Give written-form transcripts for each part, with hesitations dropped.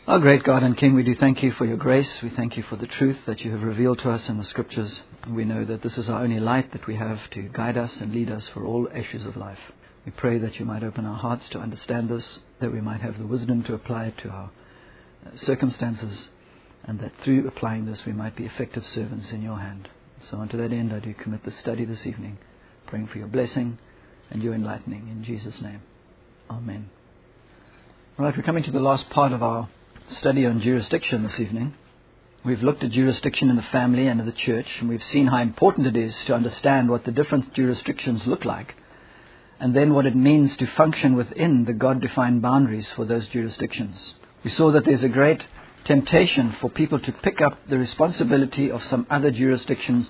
Our great God and King, we do thank you for your grace. We thank you for the truth that you have revealed to us in the Scriptures. We know that this is our only light that we have to guide us and lead us for all issues of life. We pray that you might open our hearts to understand this, that we might have the wisdom to apply it to our circumstances, and that through applying this we might be effective servants in your hand. So unto that end I do commit the study this evening, praying for your blessing and your enlightening. In Jesus' name, Amen. All right, we're coming to the last part of our study on jurisdiction this evening. We've looked at jurisdiction in the family and in the church, and we've seen how important it is to understand what the different jurisdictions look like, and then what it means to function within the God-defined boundaries for those jurisdictions. We saw that there's a great temptation for people to pick up the responsibility of some other jurisdictional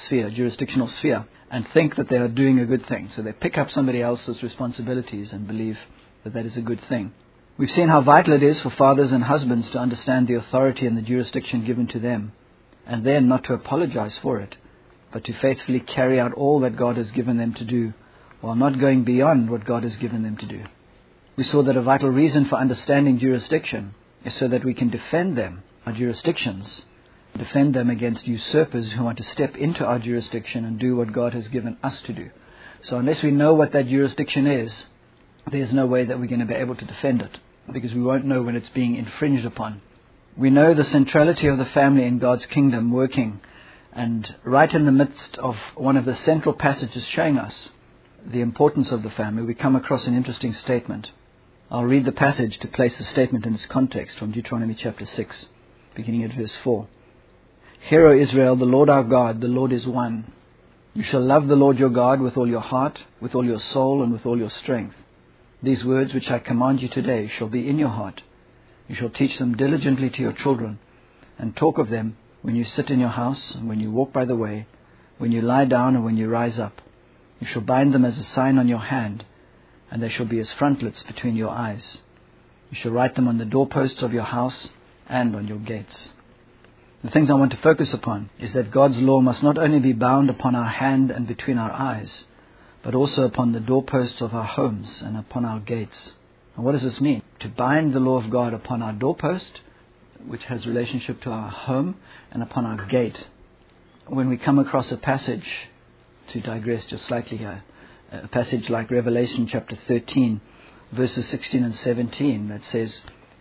sphere, and think that they are doing a good thing. So they pick up somebody else's responsibilities and believe that that is a good thing. We've seen how vital it is for fathers and husbands to understand the authority and the jurisdiction given to them, and then not to apologize for it, but to faithfully carry out all that God has given them to do, while not going beyond what God has given them to do. We saw that a vital reason for understanding jurisdiction is so that we can defend them, our jurisdictions, defend them against usurpers who want to step into our jurisdiction and do what God has given us to do. So unless we know what that jurisdiction is, there's no way that we're going to be able to defend it, because we won't know when it's being infringed upon. We know the centrality of the family in God's kingdom working, and right in the midst of one of the central passages showing us the importance of the family, we come across an interesting statement. I'll read the passage to place the statement in its context from Deuteronomy chapter 6, beginning at verse 4. Hear, O Israel, the Lord our God, the Lord is one. You shall love the Lord your God with all your heart, with all your soul, and with all your strength. These words which I command you today shall be in your heart. You shall teach them diligently to your children, and talk of them when you sit in your house, and when you walk by the way, when you lie down, and when you rise up. You shall bind them as a sign on your hand, and they shall be as frontlets between your eyes. You shall write them on the doorposts of your house and on your gates. The things I want to focus upon is that God's law must not only be bound upon our hand and between our eyes, but also upon the doorposts of our homes and upon our gates. And what does this mean? To bind the law of God upon our doorpost, which has relationship to our home, and upon our gate. When we come across a passage, to digress just slightly here, a passage like Revelation chapter 13, verses 16 and 17, that says,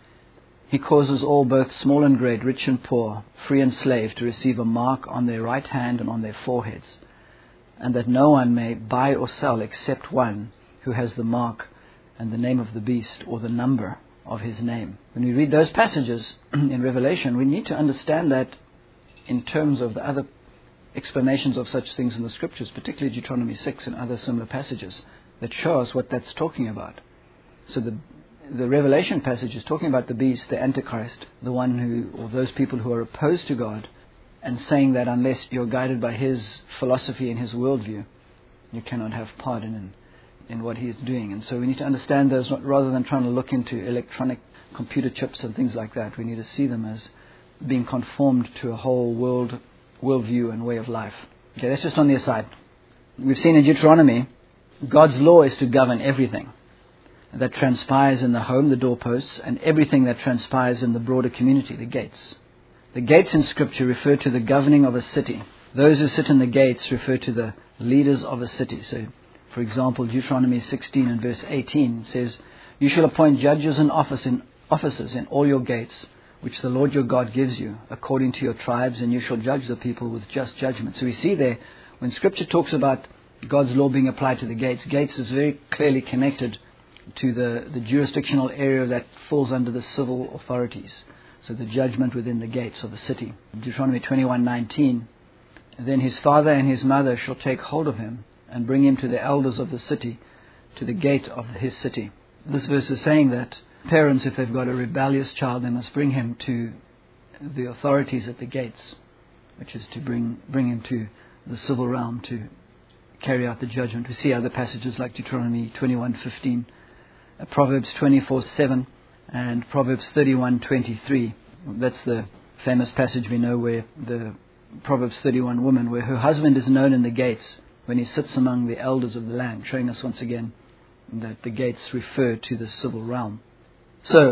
He causes all, both small and great, rich and poor, free and slave, to receive a mark on their right hand and on their foreheads, and that no one may buy or sell except one who has the mark and the name of the beast, or the number of his name. When we read those passages in Revelation, we need to understand that in terms of the other explanations of such things in the Scriptures, particularly Deuteronomy 6 and other similar passages that show us what that's talking about. So the Revelation passage is talking about the beast, the Antichrist, the one who, or those people who are opposed to God, and saying that unless you're guided by his philosophy and his worldview, you cannot have part in what he is doing. And so we need to understand those, rather than trying to look into electronic computer chips and things like that. We need to see them as being conformed to a whole worldview and way of life. Okay, that's just on the aside. We've seen in Deuteronomy, God's law is to govern everything that transpires in the home, the doorposts, and everything that transpires in the broader community, the gates. The gates in Scripture refer to the governing of a city. Those who sit in the gates refer to the leaders of a city. So, for example, Deuteronomy 16 and verse 18 says, You shall appoint judges and officers in all your gates, which the Lord your God gives you, according to your tribes, and you shall judge the people with just judgment. So we see there, when Scripture talks about God's law being applied to the gates, gates is very clearly connected to the jurisdictional area that falls under the civil authorities. So the judgment within the gates of a city. Deuteronomy 21:19, Then his father and his mother shall take hold of him and bring him to the elders of the city, to the gate of his city. This verse is saying that parents, if they've got a rebellious child, they must bring him to the authorities at the gates, which is to bring him to the civil realm to carry out the judgment. We see other passages like Deuteronomy 21:15, Proverbs 24:7, and Proverbs 31:23. That's the famous passage we know where the Proverbs 31 woman, where her husband is known in the gates when he sits among the elders of the land, showing us once again that the gates refer to the civil realm. So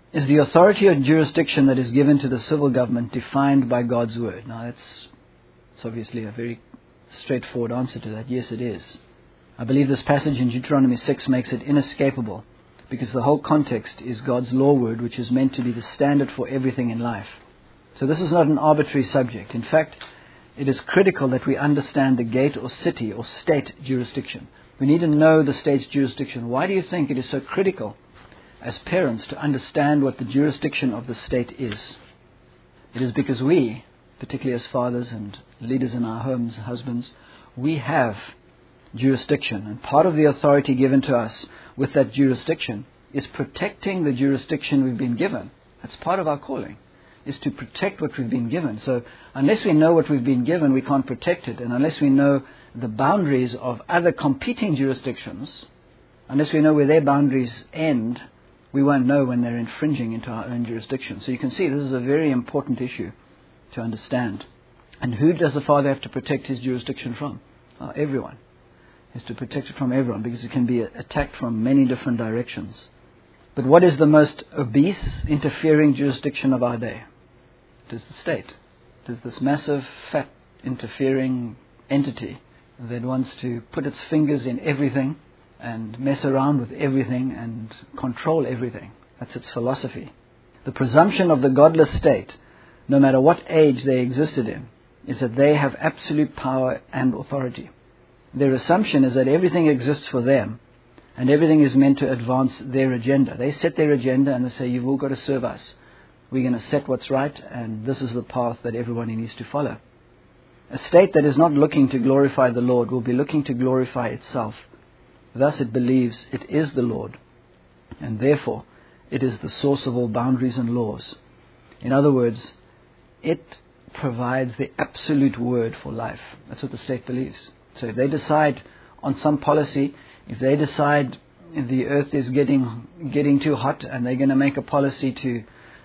Is the authority or jurisdiction that is given to the civil government defined by God's word? Now it's obviously a very straightforward answer to that. Yes, it is. I believe this passage in Deuteronomy 6 makes it inescapable, because the whole context is God's law word, which is meant to be the standard for everything in life. So this is not an arbitrary subject. In fact, it is critical that we understand the gate or city or state jurisdiction. We need to know the state's jurisdiction. Why do you think it is so critical as parents to understand what the jurisdiction of the state is? It is because we, particularly as fathers and leaders in our homes, husbands, we have jurisdiction. And part of the authority given to us with that jurisdiction is protecting the jurisdiction we've been given. That's part of our calling, is to protect what we've been given. So unless we know what we've been given, we can't protect it. And unless we know the boundaries of other competing jurisdictions, unless we know where their boundaries end, we won't know when they're infringing into our own jurisdiction. So you can see this is a very important issue to understand. And who does the father have to protect his jurisdiction from? Everyone. He has to protect it from everyone, because it can be attacked from many different directions. But what is the most obese, interfering jurisdiction of our day? It is the state. It is this massive, fat, interfering entity that wants to put its fingers in everything and mess around with everything and control everything. That's its philosophy. The presumption of the godless state, no matter what age they existed in, is that they have absolute power and authority. Their assumption is that everything exists for them and everything is meant to advance their agenda. They set their agenda and they say, you've all got to serve us. We're going to set what's right, and this is the path that everybody needs to follow. A state that is not looking to glorify the Lord will be looking to glorify itself. Thus it believes it is the Lord, and therefore it is the source of all boundaries and laws. In other words, it provides the absolute word for life. That's what the state believes. So if they decide on some policy, if they decide the earth is getting too hot and they're going to make a policy to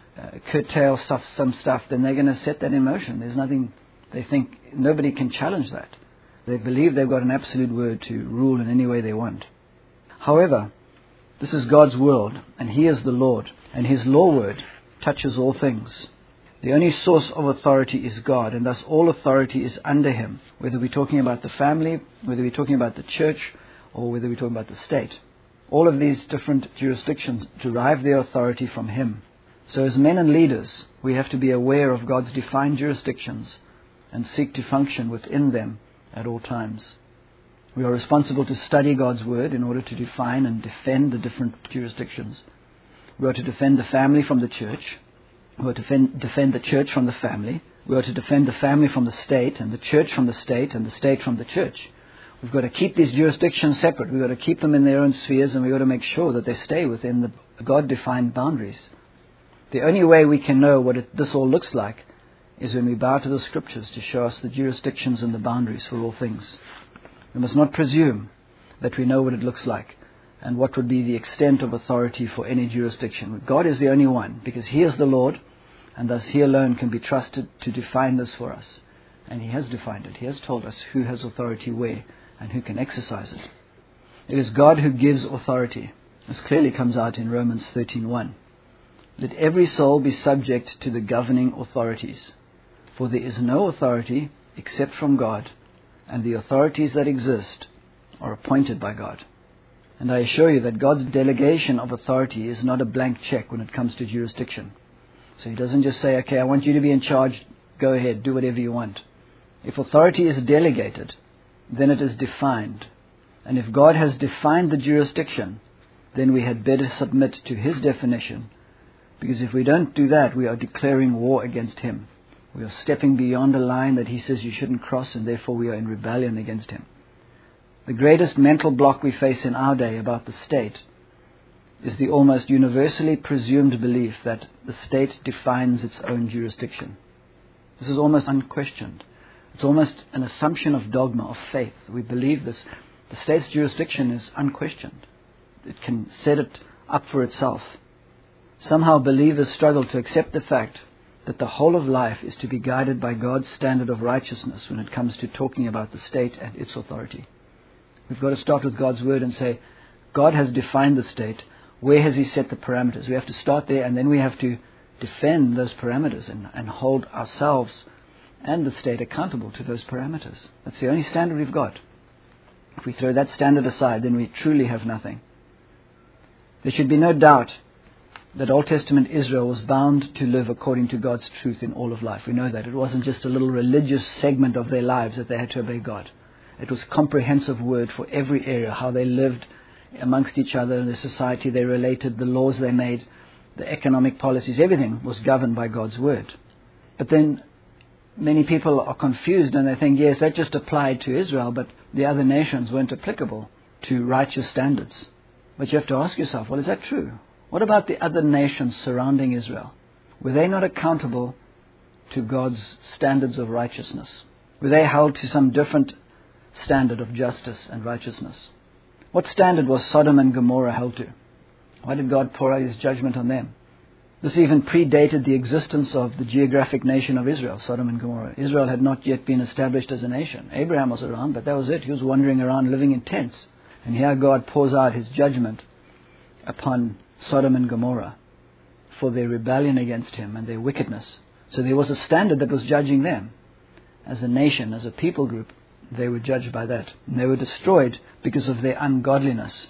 curtail some stuff, then they're going to set that in motion. There's nothing, they think, nobody can challenge that. They believe they've got an absolute word to rule in any way they want. However, this is God's world, and He is the Lord, and His law word touches all things. The only source of authority is God, and thus all authority is under Him, whether we're talking about the family, whether we're talking about the church, or whether we're talking about the state. All of these different jurisdictions derive their authority from Him. So as men and leaders, we have to be aware of God's defined jurisdictions and seek to function within them at all times. We are responsible to study God's Word in order to define and defend the different jurisdictions. We are to defend the family from the church. We are to defend the church from the family. We are to defend the family from the state, and the church from the state, and the state from the church. We've got to keep these jurisdictions separate. We've got to keep them in their own spheres, and we've got to make sure that they stay within the God-defined boundaries. The only way we can know what this all looks like is when we bow to the Scriptures to show us the jurisdictions and the boundaries for all things. We must not presume that we know what it looks like and what would be the extent of authority for any jurisdiction. God is the only one, because He is the Lord, and thus He alone can be trusted to define this for us. And He has defined it. He has told us who has authority where and who can exercise it. It is God who gives authority. This clearly comes out in Romans 13:1. Let every soul be subject to the governing authorities, for there is no authority except from God, and the authorities that exist are appointed by God. And I assure you that God's delegation of authority is not a blank check when it comes to jurisdiction. So He doesn't just say, okay, I want you to be in charge, go ahead, do whatever you want. If authority is delegated, then it is defined. And if God has defined the jurisdiction, then we had better submit to His definition, because if we don't do that, we are declaring war against Him. We are stepping beyond a line that He says you shouldn't cross, and therefore we are in rebellion against Him. The greatest mental block we face in our day about the state is the almost universally presumed belief that the state defines its own jurisdiction. This is almost unquestioned. It's almost an assumption of dogma, of faith. We believe this. The state's jurisdiction is unquestioned. It can set it up for itself. Somehow believers struggle to accept the fact that the whole of life is to be guided by God's standard of righteousness when it comes to talking about the state and its authority. We've got to start with God's Word and say, God has defined the state. Where has He set the parameters? We have to start there, and then we have to defend those parameters and hold ourselves and the state accountable to those parameters. That's the only standard we've got. If we throw that standard aside, then we truly have nothing. There should be no doubt that Old Testament Israel was bound to live according to God's truth in all of life. We know that. It wasn't just a little religious segment of their lives that they had to obey God. It was a comprehensive word for every area, how they lived amongst each other, the society they related, the laws they made, the economic policies, everything was governed by God's word. But then many people are confused and they think, yes, that just applied to Israel, but the other nations weren't applicable to righteous standards. But you have to ask yourself, well, is that true? What about the other nations surrounding Israel? Were they not accountable to God's standards of righteousness? Were they held to some different standard of justice and righteousness? What standard was Sodom and Gomorrah held to? Why did God pour out His judgment on them? This even predated the existence of the geographic nation of Israel, Sodom and Gomorrah. Israel had not yet been established as a nation. Abraham was around, but that was it. He was wandering around living in tents. And here God pours out His judgment upon Sodom and Gomorrah for their rebellion against Him and their wickedness. So there was a standard that was judging them. As a nation, as a people group, they were judged by that. And they were destroyed because of their ungodliness.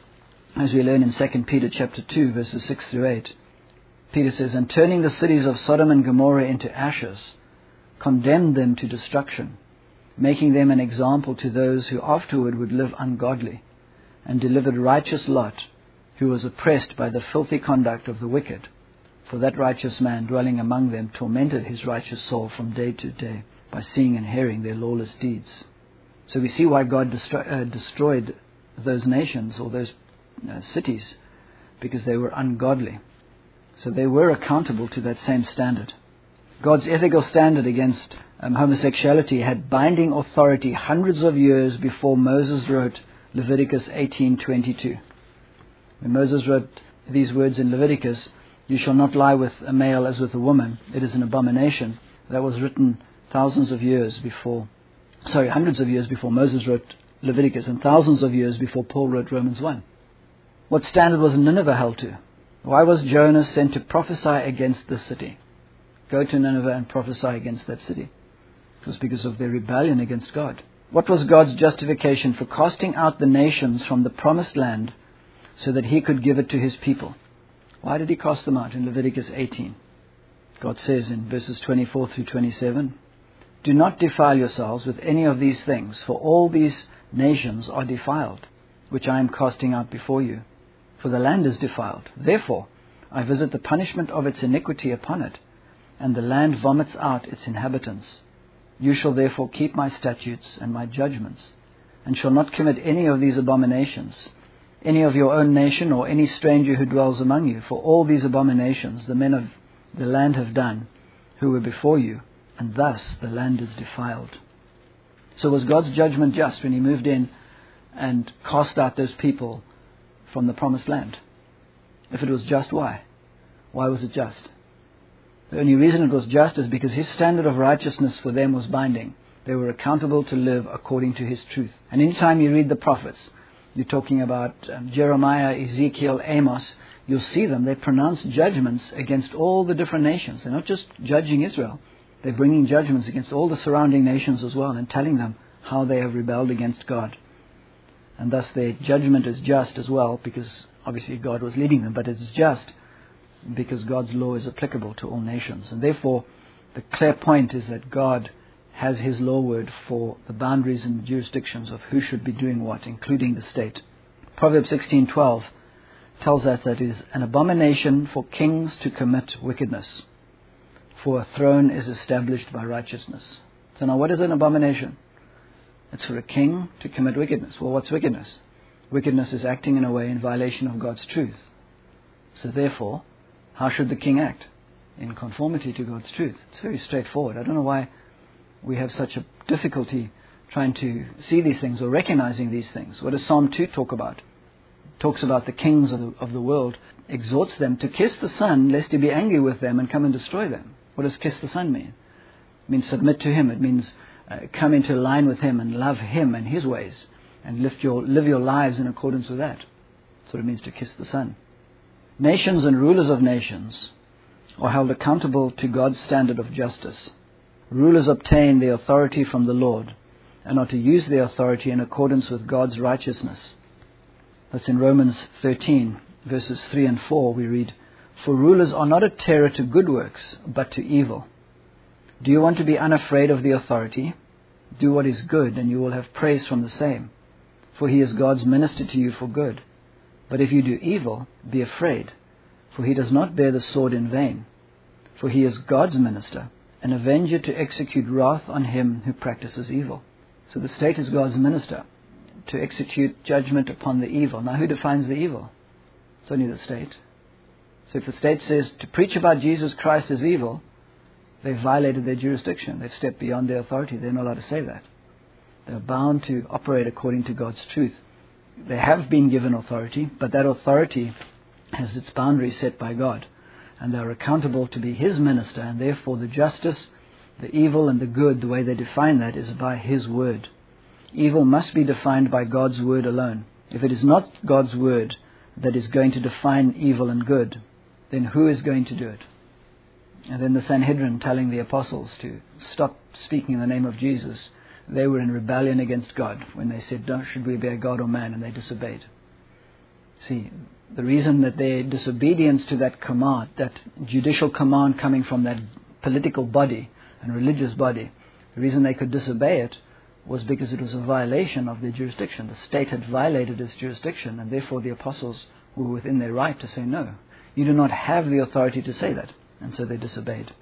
As we learn in 2 Peter chapter 2, verses 6 through 8, Peter says, "And turning the cities of Sodom and Gomorrah into ashes, condemned them to destruction, making them an example to those who afterward would live ungodly, and delivered righteous Lot, who was oppressed by the filthy conduct of the wicked. For that righteous man dwelling among them tormented his righteous soul from day to day by seeing and hearing their lawless deeds." So we see why God destroyed those nations or those cities, because they were ungodly. So they were accountable to that same standard. God's ethical standard against homosexuality had binding authority hundreds of years before Moses wrote Leviticus 18:22. When Moses wrote these words in Leviticus, "You shall not lie with a male as with a woman. It is an abomination." That was written hundreds of years before Moses wrote Leviticus, and thousands of years before Paul wrote Romans 1. What standard was Nineveh held to? Why was Jonah sent to prophesy against this city? Go to Nineveh and prophesy against that city. It was because of their rebellion against God. What was God's justification for casting out the nations from the promised land so that He could give it to His people? Why did He cast them out in Leviticus 18? God says in verses 24 through 27, "Do not defile yourselves with any of these things, for all these nations are defiled, which I am casting out before you. For the land is defiled. Therefore, I visit the punishment of its iniquity upon it, and the land vomits out its inhabitants. You shall therefore keep my statutes and my judgments, and shall not commit any of these abominations, any of your own nation or any stranger who dwells among you. For all these abominations the men of the land have done, who were before you, and thus the land is defiled." So was God's judgment just when He moved in and cast out those people from the promised land? If it was just, why? Why was it just? The only reason it was just is because His standard of righteousness for them was binding. They were accountable to live according to His truth. And anytime you read the prophets, you're talking about Jeremiah, Ezekiel, Amos, you'll see them. They pronounce judgments against all the different nations. They're not just judging Israel. They're bringing judgments against all the surrounding nations as well and telling them how they have rebelled against God. And thus their judgment is just as well, because obviously God was leading them, but it's just because God's law is applicable to all nations. And therefore, the clear point is that God has His law word for the boundaries and the jurisdictions of who should be doing what, including the state. Proverbs 16:12 tells us that it is an abomination for kings to commit wickedness, for a throne is established by righteousness. So now what is an abomination? It's for a king to commit wickedness. Well, what's wickedness? Wickedness is acting in a way in violation of God's truth. So therefore, how should the king act? In conformity to God's truth. It's very straightforward. I don't know why we have such a difficulty trying to see these things or recognizing these things. What does Psalm 2 talk about? It talks about the kings of the world, exhorts them to kiss the Son, lest He be angry with them and come and destroy them. What does kiss the Son mean? It means submit to Him. It means come into line with Him and love Him and His ways and live your lives in accordance with that. That's what it means to kiss the Son. Nations and rulers of nations are held accountable to God's standard of justice. Rulers obtain their authority from the Lord and are to use their authority in accordance with God's righteousness. That's in Romans 13, verses 3 and 4, we read, "For rulers are not a terror to good works, but to evil. Do you want to be unafraid of the authority? Do what is good, and you will have praise from the same. For he is God's minister to you for good. But if you do evil, be afraid, for he does not bear the sword in vain. For he is God's minister, an avenger to execute wrath on him who practices evil." So the state is God's minister to execute judgment upon the evil. Now who defines the evil? It's only the state. So if the state says to preach about Jesus Christ is evil, they've violated their jurisdiction. They've stepped beyond their authority. They're not allowed to say that. They're bound to operate according to God's truth. They have been given authority, but that authority has its boundaries set by God. And they're accountable to be His minister, and therefore the justice, the evil, and the good, the way they define that is by His word. Evil must be defined by God's word alone. If it is not God's word that is going to define evil and good, then who is going to do it? And then the Sanhedrin telling the apostles to stop speaking in the name of Jesus. They were in rebellion against God when they said, should we obey God or man? And they disobeyed. See, the reason that their disobedience to that command, that judicial command coming from that political body and religious body, the reason they could disobey it was because it was a violation of their jurisdiction. The state had violated its jurisdiction, and therefore the apostles were within their right to say, no, you do not have the authority to say that. And so they disobeyed.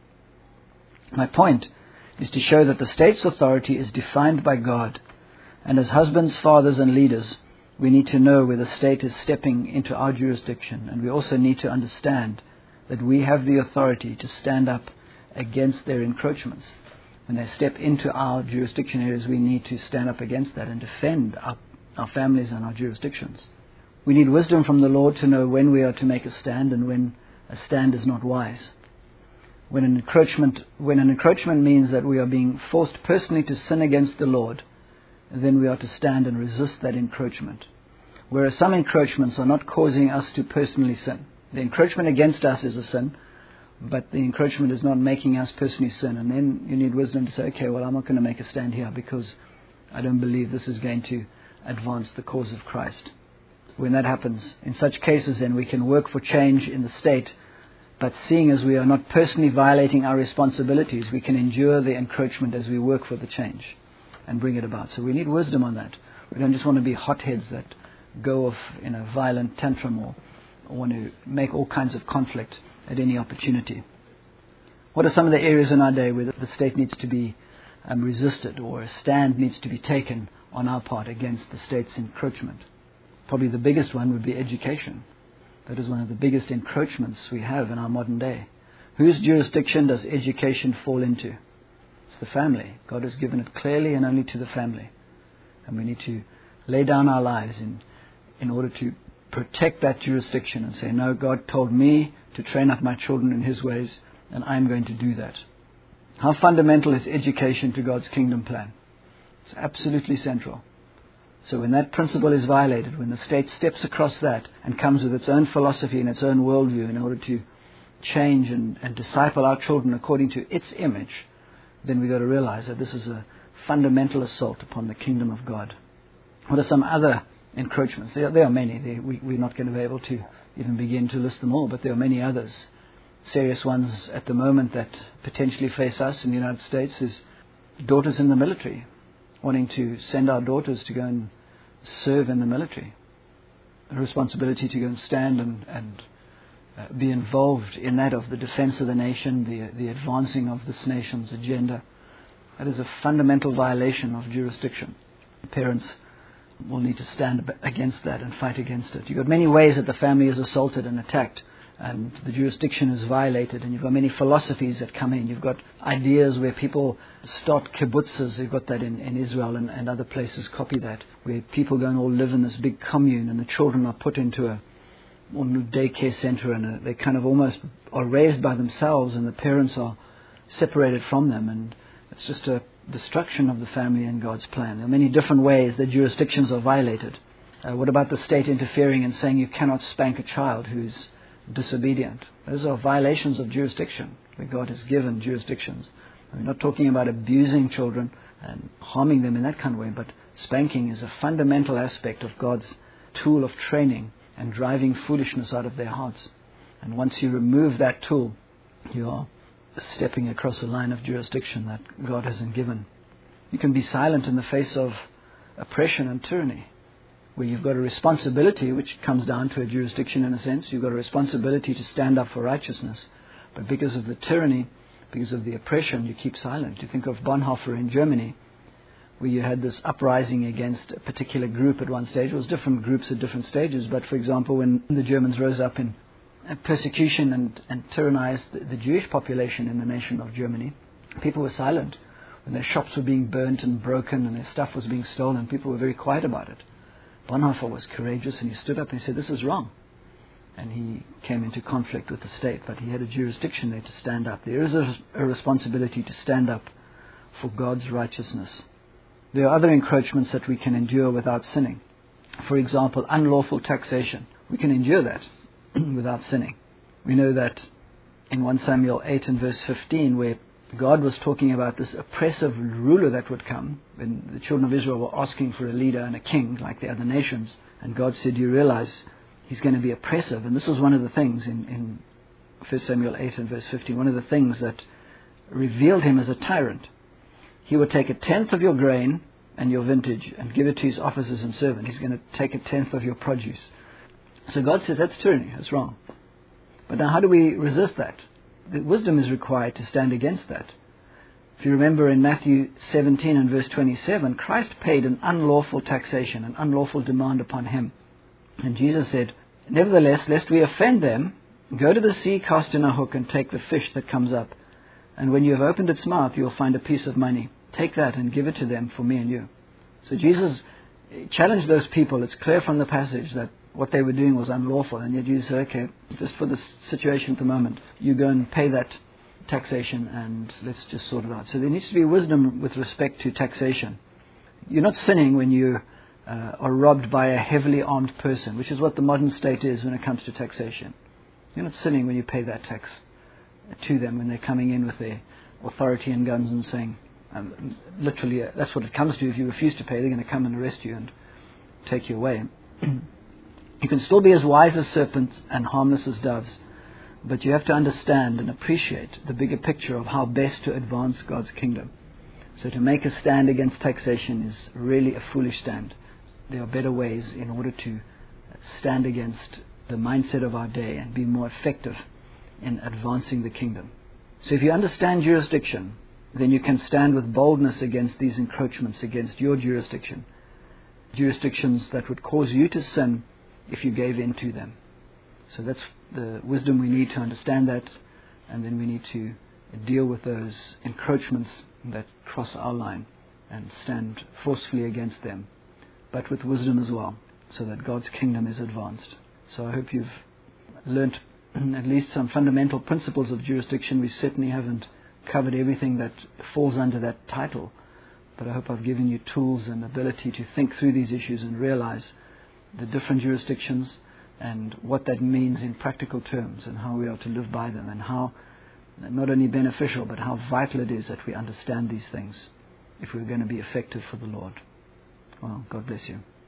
My point is to show that the state's authority is defined by God. And as husbands, fathers, and leaders, we need to know where the state is stepping into our jurisdiction. And we also need to understand that we have the authority to stand up against their encroachments. When they step into our jurisdiction areas, we need to stand up against that and defend our families and our jurisdictions. We need wisdom from the Lord to know when we are to make a stand and when a stand is not wise. When an encroachment means that we are being forced personally to sin against the Lord, then we are to stand and resist that encroachment. Whereas some encroachments are not causing us to personally sin. The encroachment against us is a sin, but the encroachment is not making us personally sin. And then you need wisdom to say, okay, well, I'm not going to make a stand here because I don't believe this is going to advance the cause of Christ. When that happens, in such cases, then we can work for change in the state. But seeing as we are not personally violating our responsibilities, we can endure the encroachment as we work for the change and bring it about. So we need wisdom on that. We don't just want to be hotheads that go off in a violent tantrum or want to make all kinds of conflict at any opportunity. What are some of the areas in our day where the state needs to be resisted, or a stand needs to be taken on our part against the state's encroachment? Probably the biggest one would be education. That is one of the biggest encroachments we have in our modern day. Whose jurisdiction does education fall into? It's the family. God has given it clearly and only to the family. And we need to lay down our lives in order to protect that jurisdiction and say, no, God told me to train up my children in His ways, and I'm going to do that. How fundamental is education to God's kingdom plan? It's absolutely central. So when that principle is violated, when the state steps across that and comes with its own philosophy and its own worldview in order to change and disciple our children according to its image, then we've got to realize that this is a fundamental assault upon the kingdom of God. What are some other encroachments? There are many. We're not going to be able to even begin to list them all, but there are many others. Serious ones at the moment that potentially face us in the United States is daughters in the military, wanting to send our daughters to go and serve in the military. A responsibility to go and stand and be involved in that of the defense of the nation, the advancing of this nation's agenda. That is a fundamental violation of jurisdiction. Parents will need to stand against that and fight against it. You've got many ways that the family is assaulted and attacked, and the jurisdiction is violated, and you've got many philosophies that come in. You've got ideas where people start kibbutzes. You've got that in Israel and other places copy that, where people go and all live in this big commune, and the children are put into a daycare center, and they kind of almost are raised by themselves, and the parents are separated from them, and it's just a destruction of the family and God's plan. There are many different ways that jurisdictions are violated. What about the state interfering and saying you cannot spank a child who's disobedient. Those are violations of jurisdiction, where God has given jurisdictions. We're not talking about abusing children and harming them in that kind of way, but spanking is a fundamental aspect of God's tool of training and driving foolishness out of their hearts. And once you remove that tool, you are stepping across a line of jurisdiction that God hasn't given. You can be silent in the face of oppression and tyranny, where you've got a responsibility, which comes down to a jurisdiction in a sense. You've got a responsibility to stand up for righteousness. But because of the tyranny, because of the oppression, you keep silent. You think of Bonhoeffer in Germany, where you had this uprising against a particular group at one stage. It was different groups at different stages. But for example, when the Germans rose up in persecution and tyrannized the Jewish population in the nation of Germany, people were silent. When their shops were being burnt and broken and their stuff was being stolen, people were very quiet about it. Bonhoeffer was courageous, and he stood up and he said, "This is wrong." And he came into conflict with the state, but he had a jurisdiction there to stand up. There is a responsibility to stand up for God's righteousness. There are other encroachments that we can endure without sinning. For example, unlawful taxation. We can endure that without sinning. We know that in 1 Samuel 8 and verse 15, where God was talking about this oppressive ruler that would come, when the children of Israel were asking for a leader and a king like the other nations, and God said, "You realize he's going to be oppressive." And this was one of the things in 1 Samuel 8 and verse 15, one of the things that revealed him as a tyrant. He would take 1/10 of your grain and your vintage and give it to his officers and servants. He's going to take 1/10 of your produce. So God says that's tyranny, that's wrong. But now how do we resist that? The wisdom is required to stand against that. If you remember in Matthew 17 and verse 27, Christ paid an unlawful taxation, an unlawful demand upon him. And Jesus said, "Nevertheless, lest we offend them, go to the sea, cast in a hook, and take the fish that comes up. And when you have opened its mouth, you will find a piece of money. Take that and give it to them for me and you." So Jesus challenged those people. It's clear from the passage that what they were doing was unlawful. And yet Jesus said, "Okay, just for this situation at the moment, you go and pay that taxation and let's just sort it out." So there needs to be wisdom with respect to taxation. You're not sinning when you are robbed by a heavily armed person, which is what the modern state is when it comes to taxation. You're not sinning when you pay that tax to them when they're coming in with their authority and guns and saying, literally, that's what it comes to. If you refuse to pay, they're going to come and arrest you and take you away. You can still be as wise as serpents and harmless as doves, but you have to understand and appreciate the bigger picture of how best to advance God's kingdom. So to make a stand against taxation is really a foolish stand. There are better ways in order to stand against the mindset of our day and be more effective in advancing the kingdom. So if you understand jurisdiction, then you can stand with boldness against these encroachments against your jurisdiction. Jurisdictions that would cause you to sin if you gave in to them. So that's the wisdom we need to understand that, and then we need to deal with those encroachments that cross our line and stand forcefully against them, but with wisdom as well, so that God's kingdom is advanced. So I hope you've learnt at least some fundamental principles of jurisdiction. We certainly haven't covered everything that falls under that title, but I hope I've given you tools and ability to think through these issues and realize the different jurisdictions and what that means in practical terms and how we are to live by them, and how not only beneficial but how vital it is that we understand these things if we're going to be effective for the Lord. Well, God bless you.